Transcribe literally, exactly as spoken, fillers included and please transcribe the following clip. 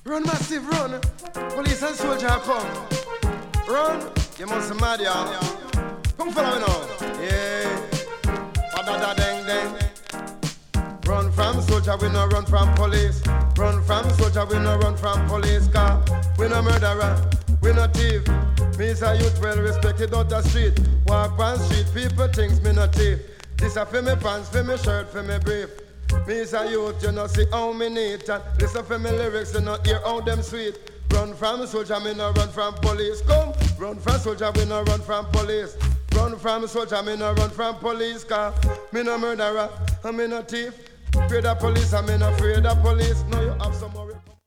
Run massive, run. Police and soldier come. Run. You must be mad, y'all. Come follow me now. Yeah. Da da ding ding. Run from soldier, we no run from police. Run from soldier, we no run from police. Car we no murderer, we no thief. Me is a youth well respected out the street. Walk on street, people thinks me no thief. This a for me pants, for me shirt, for me brief. Me is a youth, you know see how me neat. And listen for me lyrics, you know hear how them sweet. Run from soldier, me no run from police. Come, run from soldier, we no run from police. Run from soldier, me no run from police. Car me no murderer, and me no thief. Afraid of police, and me no afraid of police. Now you have some more.